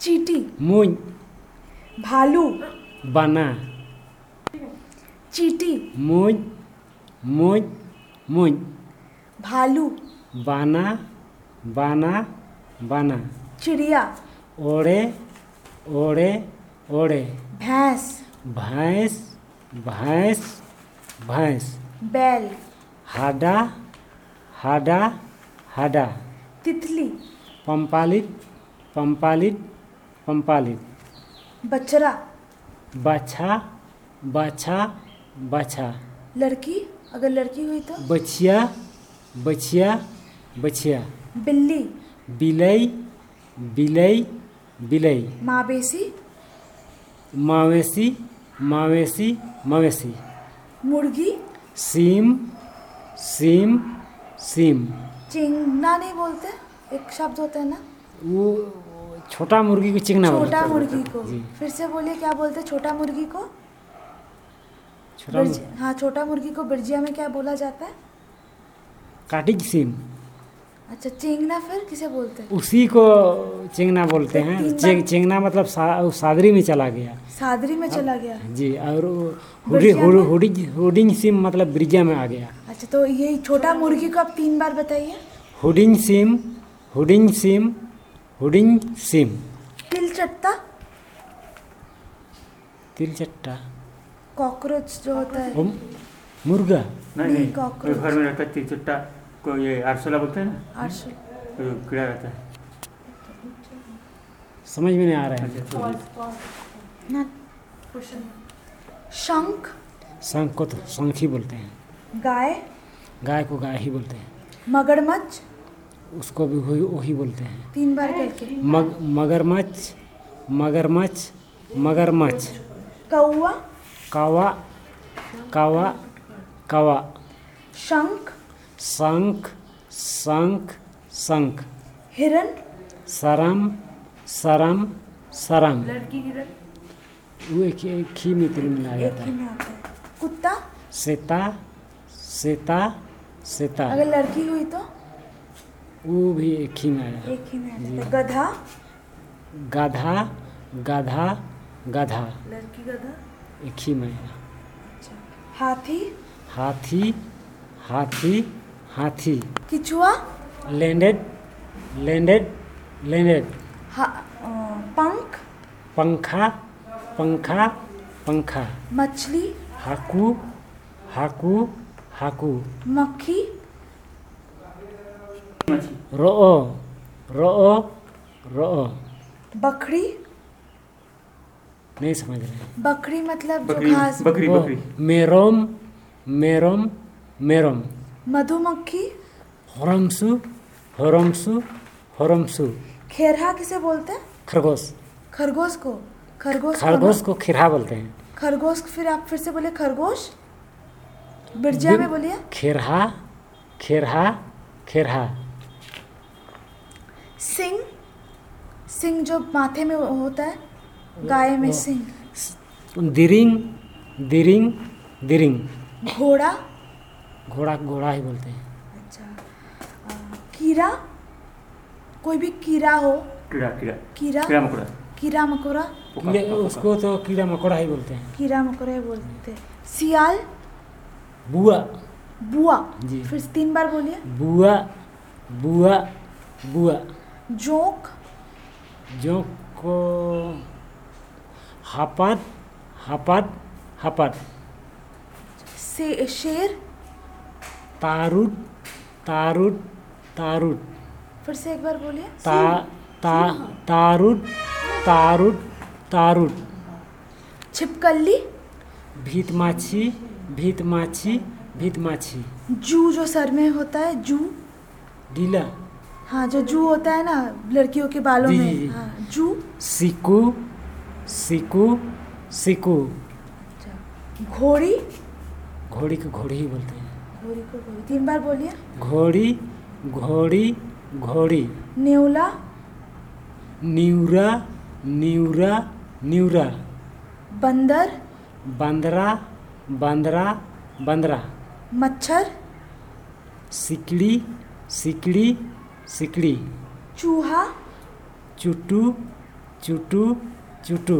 चींटी, मूंज, भालू, बना, चींटी, मूंज, मूंज, मूंज, भालू, बाना, बाना, बाना, चिड़िया, ओड़े, ओड़े, ओड़े, भैंस, भैंस, भैंस, भैंस, बैल, हाडा, हाडा, हाडा, तितली, पंपालित, पंपालित, पंपालित, बछड़ा, बाछा, बाछा, बाछा, लड़की, अगर लड़की हुई तो बछिया, बछिया, बछिया, बिल्ली, बिलई, बिलई, बिलई, मवेशी, मवेशी, मवेशी, मवेशी, मुर्गी, सीम, सीम, सीम, चिंगना नहीं बोलते, एक शब्द होता है ना, वो छोटा मुर्गी को चिंगना बोलते छोटा हैं। मुर्गी को। जी। फिर से बोलिए, क्या बोलते हैं छोटा मुर्गी को? छोटा हाँ, छोटा मुर्गी को बिरजिया में क्या बोला जाता है? काटिक सीम, अच्छा, चिंगना फिर किसे बोलते हैं? उसी को चिंगना बोलते तो हैं। तीन बार- चिंगना मतलब सादरी में चला गया। सादरी में चला गया। जी, और बिरजिया में? हुडिंग सिम मतलब ब्रिजिया में आ गया। अच्छा, तो ये छोटा मुर्गी को आप 3 बार बताइए। हुडिंग सिम, हुडिंग सिम, हुडिंग सिम, तिलचट्टा, तिलचट्टा, कॉकरोच जो होता है। वो मुर्गा, नहीं, नहीं, कॉकरोच। घर में रहता है तिलचट्टा को, ये आरसोला बोलते हैं ना, 800। तो कीड़ा रहता है। समझ में नहीं आ रहा है। अच्छा, छोड़िए। ना, शंख, शंख को तो शंख ही बोलते हैं। गाय, गाय को गाय ही बोलते हैं। मगरमच्छ, उसको भी वही बोलते हैं। 3 बार करके। मगरमच्छ, मगरमच्छ, मगरमच्छ, कौआ, कावा, कावा, कावा, शंख, शंख, शंख, शंख, हिरन, सरम, सरम, सरम, लड़की हिरन, वो एक ही में तिल मिला एक जाता ही है। में आता है। कुत्ता, सेता, सेता, सेता, अगर लड़की हुई तो वो भी एक ही में आया। एक ही में आता है। गधा, गाधा, गाधा, गाधा, लड़की गधा। एक ही में आया। अच्छा, हाथी, हाथी, हाथी, हाथी, किचुआ, लैंडेड, लैंडेड, लैंडेड, पंख, पंखा, पंखा, पंखा, मछली, हाकू, हाकू, हाकू, मक्खी, मछली, रोओ, रोओ, रोओ, बकरी, नहीं समझ रहे। बकरी मतलब जो बकरी, घास। बकरी, वो बकरी, मेरोम, मेरोम, मेरोम, मधुमक्खी, हरमसु, हरमसु, हरमसु, खेरहा किसे बोलते हैं? खरगोश, खरगोश को। खरगोश को खरगोश ना? को खिरहा बोलते हैं। खरगोश, फिर आप फिर से बोलिए खरगोश। बिरजिया में बोलिए। खिरहा, खिरहा, खिरहा, सिंह, सिंह जो माथे में होता है, गाय में सिंह। दिरिंग, दिरिंग, दिरिंग, घोड़ा, घोड़ा घोड़ा ही बोलते हैं। अच्छा, कीड़ा, कोई भी कीड़ा हो, कीड़ा, कीड़ा, कीड़ा, कीड़ा मकोड़ा, कीड़ा मकोड़ा, पोका, कीड़े, पोका, उसको तो कीड़ा मकोड़ा ही बोलते हैं। कीड़ा मकोड़ा बोलते हैं। सियाल, बुआ, बुआ, जी। फिर 3 बार बोलिए। बुआ, बुआ, बुआ, जोंक, जो को हापत, हापत, हापत, शेर, तारुट, तारुट, तारुट, फिर से एक बार बोलिए। ता ता तारुट, तारुट, तारुट, छिपकली, भीत माछी, भीत माछी, भीत माछी, जू जो सर में होता है, जू। डीला, हाँ, जो जू होता है ना लड़कियों के बालों जी, में। जी, जी। हाँ, जू। सिकू, सिकू, सिकू, घोड़ी, घोड़ी को घोड़ी ही बोलते हैं। घोड़ी को घोड़ी 3 बार बोलिए। घोड़ी, घोड़ी, घोड़ी, नेवला, न्यूरा, न्यूरा, न्यूरा, बंदर, बंदरा, बंदरा, बंदरा, मच्छर, सिकड़ी, सिकड़ी, सिकड़ी, चूहा, चुट्टू, चुटू चुटू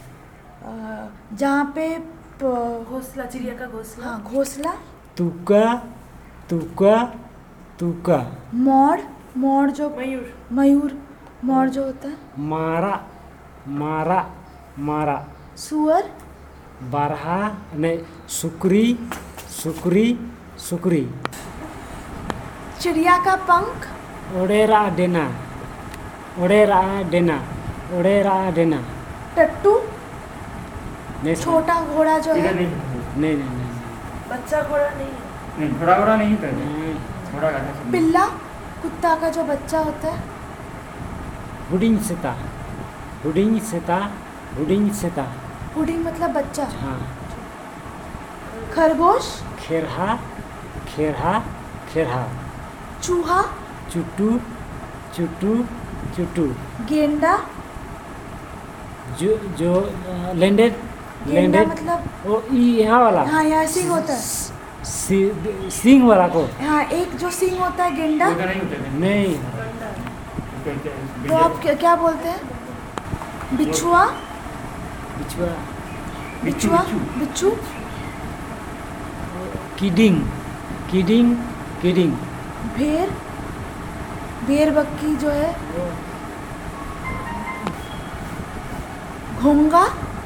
जहाँ पे घोंसला, चिड़िया का घोंसला। हाँ घोंसला। तुका तुका तुका मोर, मोर जो मयूर। मयूर, मोर जो होता है। मारा मारा मारा सुअर, बारहा नहीं सुकरी सुकरी सुकरी चिड़िया का पंख। ओडेरा डेना ओडेरा डेना ओडेरा डेना टट्टू, नहीं छोटा घोड़ा जो इधर है। नहीं नहीं नहीं नहीं बच्चा घोड़ा नहीं है। नहीं घोड़ा घोड़ा नहीं कहते, नहीं। घोड़ा कहते हैं। पिल्ला, कुत्ता का जो बच्चा होता है। हुडिंग सेता हुडिंग सेता हुडिंग सेता पुडिंग मतलब बच्चा। हाँ खरगोश, खेरहा खेरहा खेरहा चूहा, चुटू चुटू चुटू गेंडा। जो लैंडेड गेंडा लैंडेड मतलब ओ यहाँ वाला हाँ यहाँ सिंग होता है। सिंग वाला को हाँ एक जो सिंग होता है गेंडा। उधर नहीं होते थे। नहीं कहते हैं, तो आप क्या बोलते हैं? बिच्छुआ, बिछुआ बिच्छुआ, बिच्छू। किडिंग किडिंग किडिंग भेड़, भेड़ बक्की जो है। घोंगा,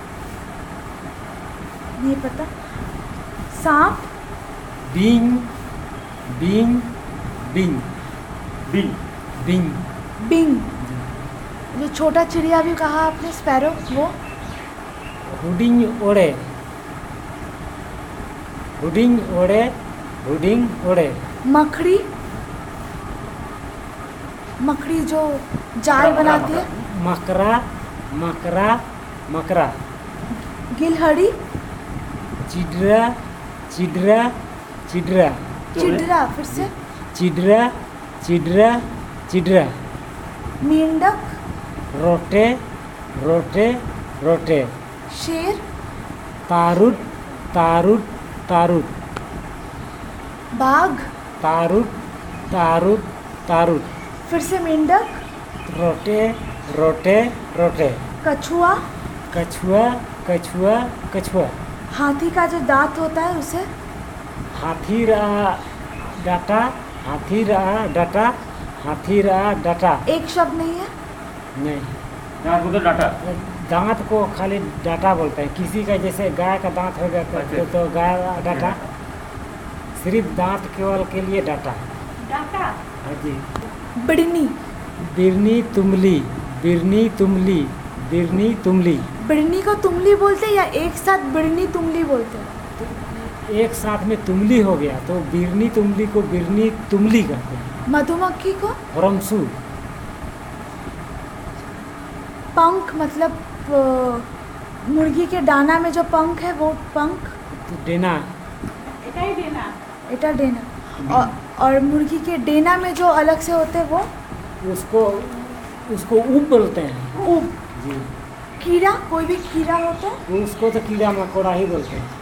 नहीं पता। सांप, बिंग बिंग बिंग बिल बिंग बिंग। जो छोटा चिड़िया भी कहा आपने, स्पैरो, वो। हुडिंग ओड़े हुडिंग ओड़े हुडिंग ओड़े मकड़ी, मकड़ी जो जाल बनाती है। मकरा मकरा मकरा गिलहरी, चिडरा चिडरा चिडरा चिड़रा, फिर से। चिडरा चिडरा चिडरा मेंढक, रोटे रोटे रोटे शेर, तारुट तारुट तारुट बाघ, तारुट तारुट तारुट फिर से मेंढक, रोटे रोटे रोटे कछुआ, कछुआ कछुआ कछुआ हाथी का जो दांत होता है उसे। हाथी रा डाटा हाथी रा डाटा हाथी रा डाटा एक शब्द नहीं है। नहीं यहाँ उधर डाटा दांत को खाली डाटा बोलते हैं। किसी का जैसे गाय का दांत हो गया तो गाय डाटा, सिर्फ दांत केवल के लिए डाटा। डाटा। हाँ जी। बिड़नी, बिरनी तुमली बिरनी तुमली बिरनी तुमली बिड़नी को तुमली बोलते हैं या एक साथ बिड़नी तुमली बोलते हैं? एक साथ में तुमली हो गया तो बिरनी तुमली को बिरनी तुमली कहते हैं। मधुमक्खी को रमसू पंख मतलब मुर्गी के दाना में जो पंख है वो पंख। डेना এটাই দেনা। एटा डेना। और मुर्गी के डेना में जो अलग से होते हैं वो उसको उसको ऊप बोलते हैं। ऊप। जी कीड़ा, कोई भी कीड़ा होता है। उसको तो कीड़ा मकोड़ा ही बोलते हैं।